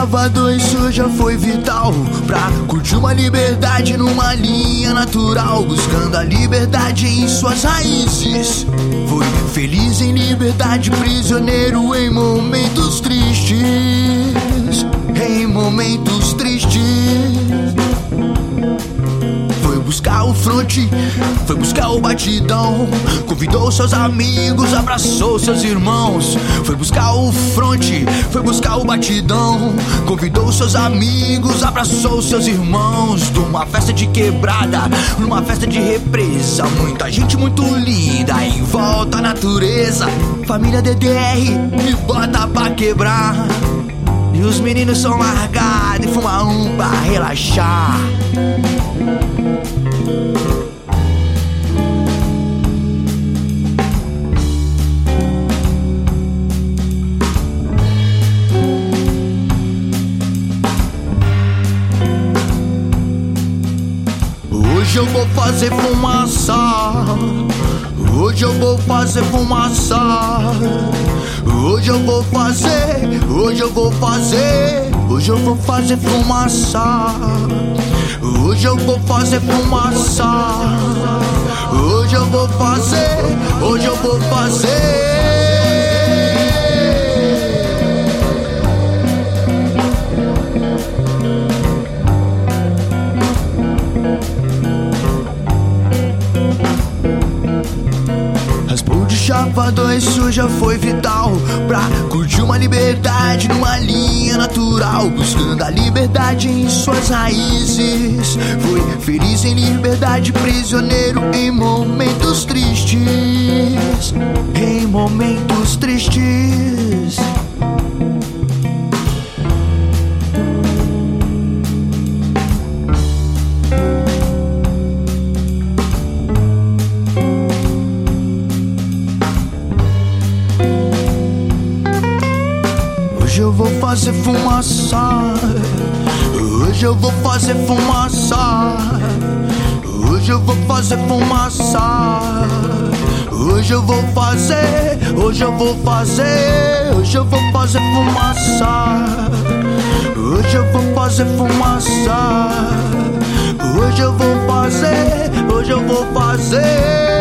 chavador, isso já foi vital pra curtir uma liberdade numa linha natural, buscando a liberdade em suas raízes. Foi feliz em liberdade, prisioneiro em momentos tristes, em momentos tristes. Foi buscar o fronte, foi buscar o batidão, convidou seus amigos, abraçou seus irmãos. Foi buscar o fronte, foi buscar o batidão, convidou seus amigos, abraçou seus irmãos. Numa festa de quebrada, numa festa de represa, muita gente muito linda em volta à natureza. Família DDR me bota pra quebrar, e os meninos são largados e fumam pra relaxar. Hoje eu vou fazer fumaça, hoje eu vou fazer fumaça, hoje eu vou fazer, hoje eu vou fazer, hoje eu vou fazer fumaça, hoje eu vou fazer fumaça, hoje eu vou fazer, hoje eu vou fazer. Chavador, isso já foi vital pra curtir uma liberdade numa linha natural, buscando a liberdade em suas raízes. Foi feliz em liberdade, prisioneiro em momentos tristes, em momentos tristes. Hoje eu vou fazer fumaça, hoje eu vou fazer fumaça, hoje eu vou fazer fumaça, hoje eu vou fazer, hoje eu vou fazer, hoje eu vou fazer fumaça, hoje eu vou fazer fumaça, hoje eu vou fazer, hoje eu vou fazer.